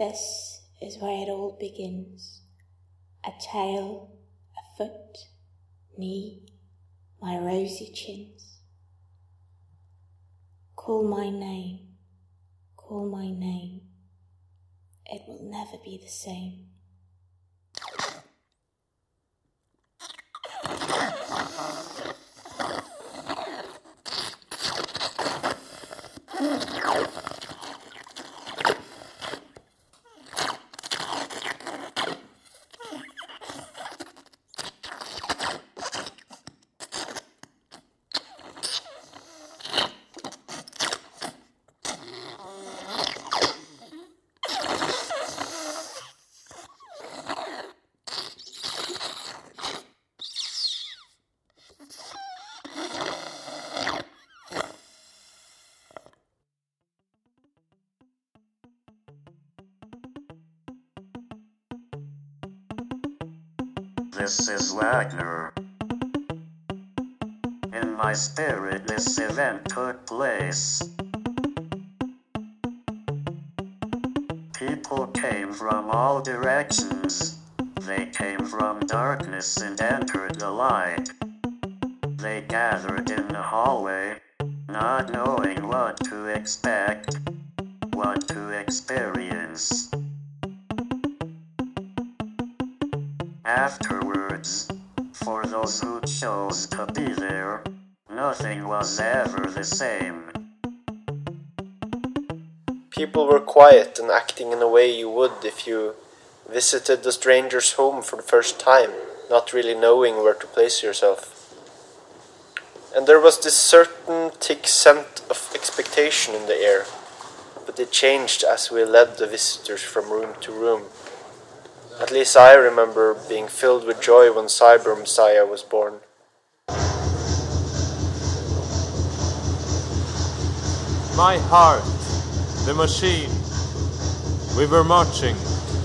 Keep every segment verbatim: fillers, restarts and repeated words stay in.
This is where it all begins. A tail, a foot, knee, my rosy chins. Call my name, call my name. It will never be the same. This is Wagner. In my spirit, this event took place. People came from all directions. They came from darkness and entered the light. They gathered in the hallway, not knowing what to expect, what to experience. Afterwards, for those who chose to be there, nothing was ever the same. People were quiet and acting in a way you would if you visited a stranger's home for the first time, not really knowing where to place yourself. And there was this certain thick scent of expectation in the air, but it changed as we led the visitors from room to room. At least I remember being filled with joy when Cyber Messiah was born. My heart, the machine, we were marching.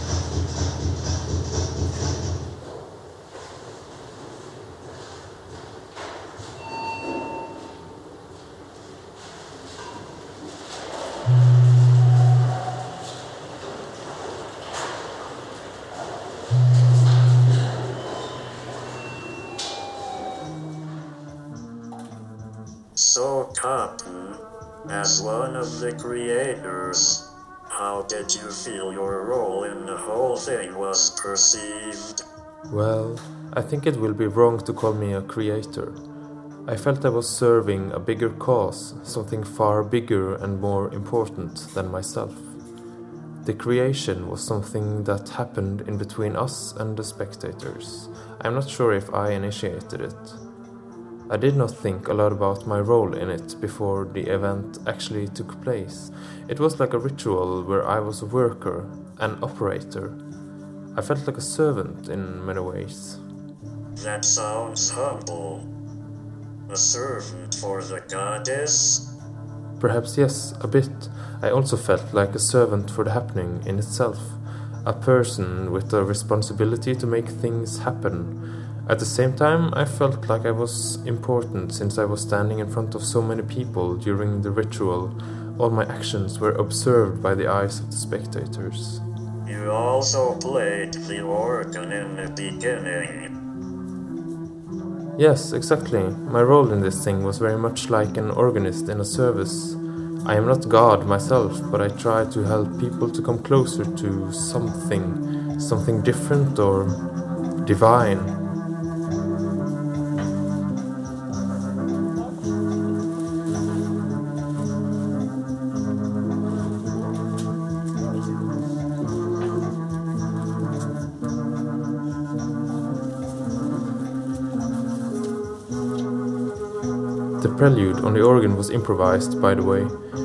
So, Captain, as one of the creators, how did you feel your role in the whole thing was perceived? Well, I think it will be wrong to call me a creator. I felt I was serving a bigger cause, something far bigger and more important than myself. The creation was something that happened in between us and the spectators. I'm not sure if I initiated it. I did not think a lot about my role in it before the event actually took place. It was like a ritual where I was a worker, an operator. I felt like a servant in many ways. That sounds humble. A servant for the goddess? Perhaps yes, a bit. I also felt like a servant for the happening in itself. A person with a responsibility to make things happen. At the same time, I felt like I was important since I was standing in front of so many people during the ritual. All my actions were observed by the eyes of the spectators. You also played the organ in the beginning. Yes, exactly. My role in this thing was very much like an organist in a service. I am not God myself, but I try to help people to come closer to something, something different or divine. The prelude on the organ was improvised, by the way.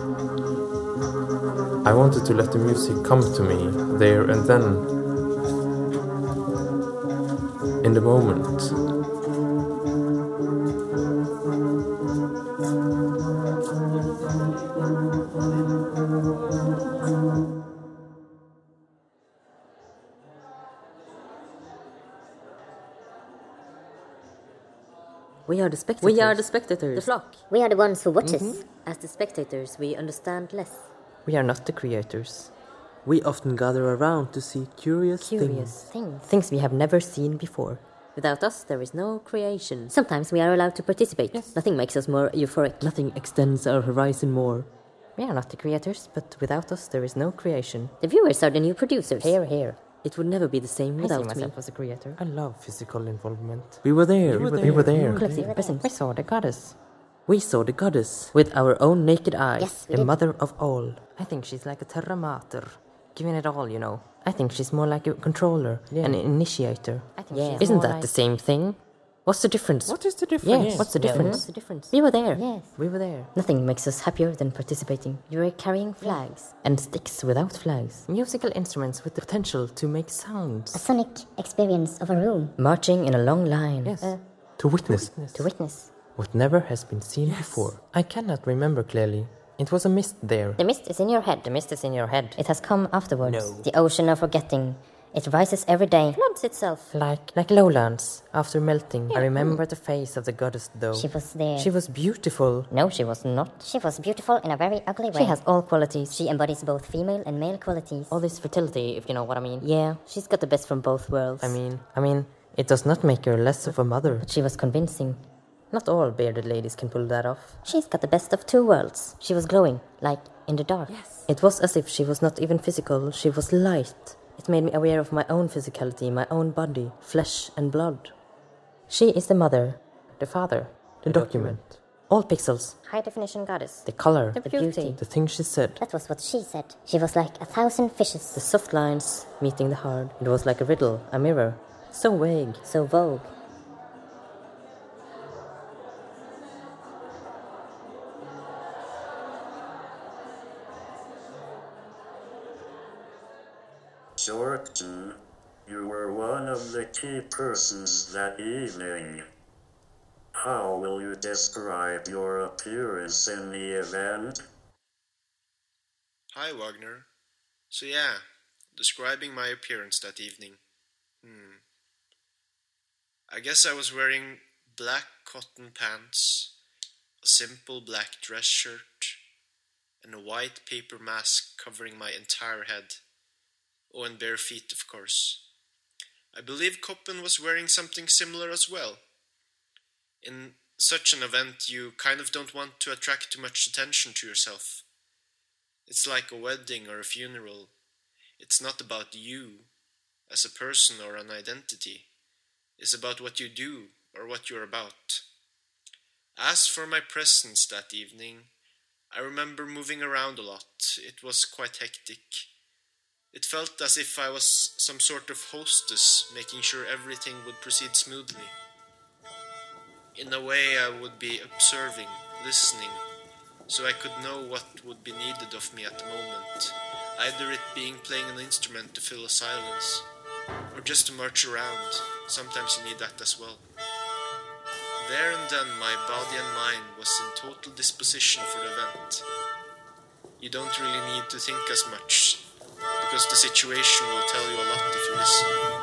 I wanted to let the music come to me there and then, in the moment. We are the spectators. We are the spectators. The flock. We are the ones who watch Mm-hmm. us. As the spectators, we understand less. We are not the creators. We often gather around to see curious, Curious things. things. Things we have never seen before. Without us, there is no creation. Sometimes we are allowed to participate. Yes. Nothing makes us more euphoric. Nothing extends our horizon more. We are not the creators, but without us, there is no creation. The viewers are the new producers. Here, here. It would never be the same I without see myself me. as a creator. I love physical involvement. We were there. We We were were there. there. We were there. Eclipse present. We saw the goddess. We saw the goddess with our own naked eyes. Yes, we the did. mother of all. I think she's like a Terra Mater, giving it all, you know. I think she's more like a controller, an initiator. I think Yeah. she's Isn't more that like- the same thing? What's the difference? What is the difference? Yes. What's the No. difference? What's the difference? We We were were there. there. Yes. We were there. Nothing makes us happier than participating. You were carrying flags. And sticks without flags. Musical instruments with the potential to make sounds. A sonic experience of a room. Marching in a long line. Yes. Uh, to witness. to witness. What never has been seen before. I cannot remember clearly. It was a mist there. The mist is in your head. The mist is in your head. It has come afterwards. No. The ocean of forgetting. It rises every day. Floods itself. Like like lowlands after melting. I remember the face of the goddess though. She was there. She was beautiful. No, she was not. She was beautiful in a very ugly way. She has all qualities. She embodies both female and male qualities. All this fertility, if you know what I mean. Yeah, she's got the best from both worlds. I mean, I mean, it does not make her less of a mother. But she was convincing. Not all bearded ladies can pull that off. She's got the best of two worlds. She was glowing, like in the dark. Yes. It was as if she was not even physical, she was light. It made me aware of my own physicality, my own body, flesh and blood. She is the mother, the father, the, The document. document. All pixels, High definition goddess. the color, The the, beauty. the things she said, That was what she said. She was like a thousand fishes. the soft lines meeting the hard. It was like a riddle, a mirror. So vague. So vogue. Jordan, you were one of the key persons that evening. How will you describe your appearance in the event? Hi, Wagner. So yeah, describing my appearance that evening. Hmm. I guess I was wearing black cotton pants, a simple black dress shirt, and a white paper mask covering my entire head. Oh, and bare feet, of course. I believe Koppen was wearing something similar as well. In such an event, you kind of don't want to attract too much attention to yourself. It's like a wedding or a funeral. It's not about you as a person or an identity. It's about what you do or what you're about. As for my presence that evening, I remember moving around a lot. It was quite hectic. It felt as if I was some sort of hostess, making sure everything would proceed smoothly. In a way, I would be observing, listening, so I could know what would be needed of me at the moment, either it being playing an instrument to fill a silence, or just to march around. Sometimes you need that as well. There and then, my body and mind was in total disposition for the event. You don't really need to think as much, because the situation will tell you a lot if you listen.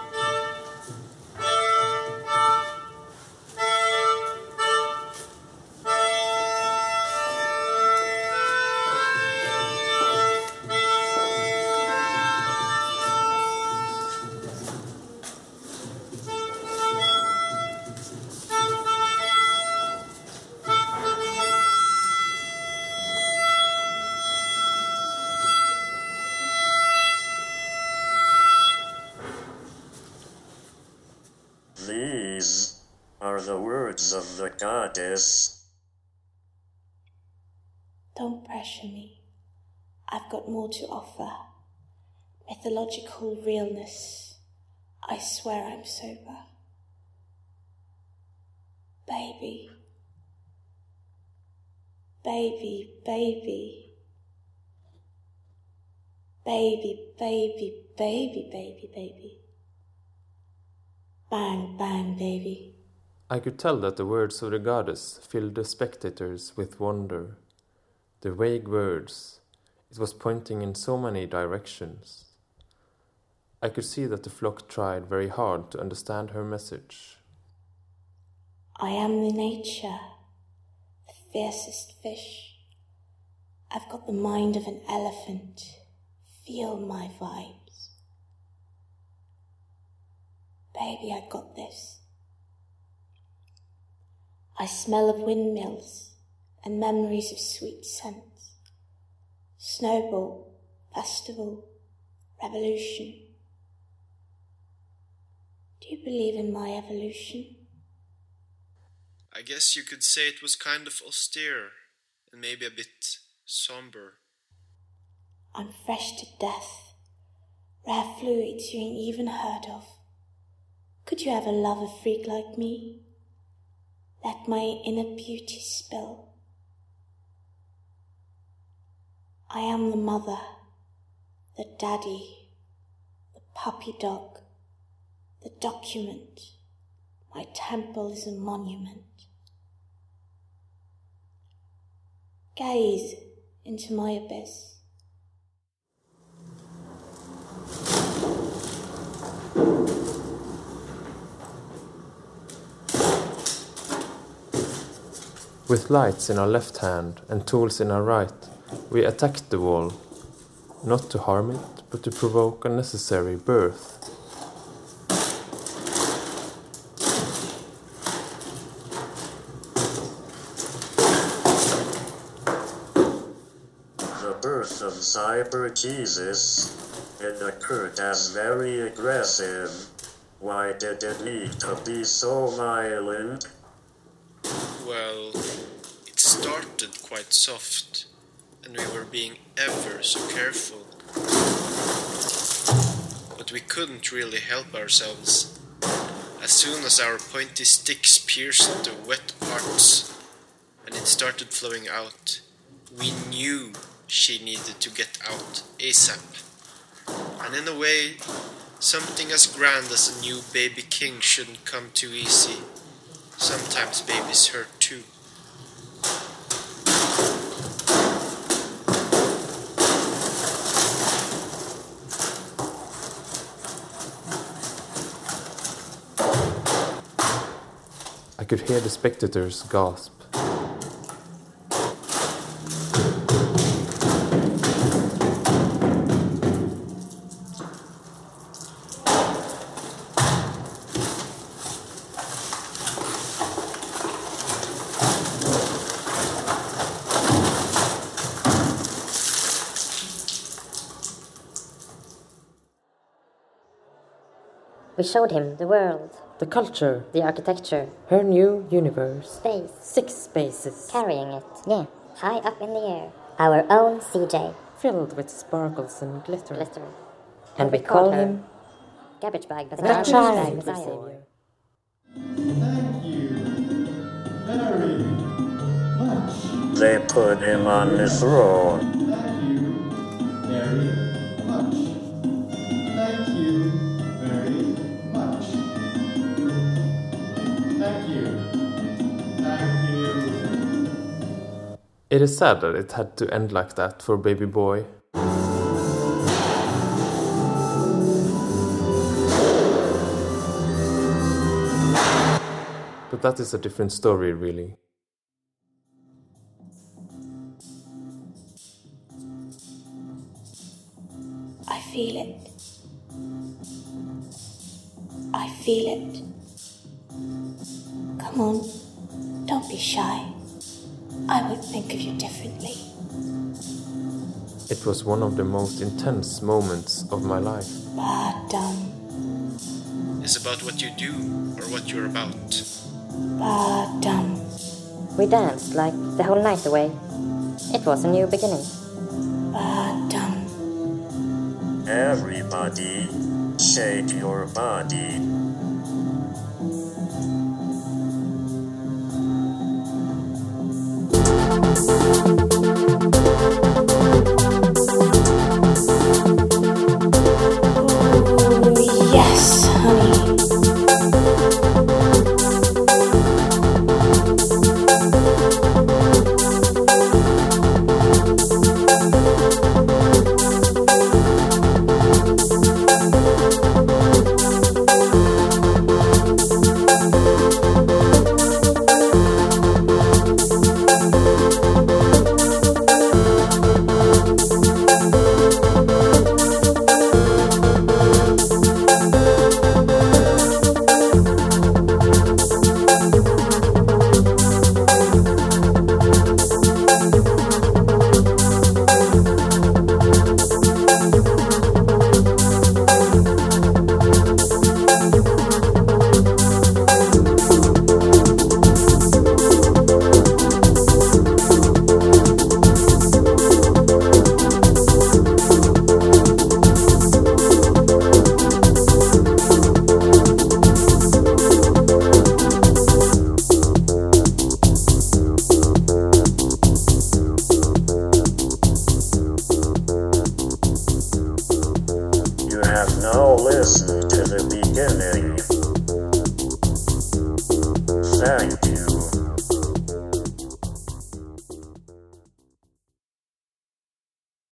These are the words of the goddess. Don't pressure me. I've got more to offer. Mythological realness. I swear I'm sober. Baby. Baby, baby. Baby, baby, baby, baby, baby. Bang, bang, baby. I could tell that the words of the goddess filled the spectators with wonder. The vague words, it was pointing in so many directions. I could see that the flock tried very hard to understand her message. I am the nature, the fiercest fish. I've got the mind of an elephant, Feel my vibes. Baby, I got this. I smell of windmills and memories of sweet scents. Snowball, festival, revolution. Do you believe in my evolution? I guess you could say it was kind of austere and maybe a bit somber. I'm fresh to death. Rare fluids you ain't even heard of. Could you ever love a freak like me? Let my inner beauty spill. I am the mother, the daddy, the puppy dog, the document. My temple is a monument. Gaze into my abyss. With lights in our left hand and tools in our right, we attacked the wall, not to harm it, but to provoke a necessary birth. The birth of Cyber Jesus, it occurred as very aggressive. Why did it need to be so violent? Well, it started quite soft, and we were being ever so careful. But we couldn't really help ourselves. As soon as our pointy sticks pierced the wet parts, and it started flowing out, we knew she needed to get out ASAP. And in a way, something as grand as a new baby king shouldn't come too easy. Sometimes babies hurt too. I could hear the spectators gasp. We showed him the world, The culture, the architecture, her new universe. space, Six spaces, carrying it, yeah, high up in the air. Our own C J, filled with sparkles and glitter. glitter. And we call him Garbage Bag the Bazaar. Child Messiah. Savior. Thank you very much. They put him on the throne. Thank you very much. Thank you very much. Thank you. Thank you. It is sad that it had to end like that for baby boy. But that is a different story, really. I feel it. I feel it. Come on, don't be shy. I would think of you differently. It was one of the most intense moments of my life. But um, It's about what you do or what you're about. but um, We danced like the whole night away. It was a new beginning. but um, Everybody, shake your body. oh, yes, honey. Now listen to the beginning. Thank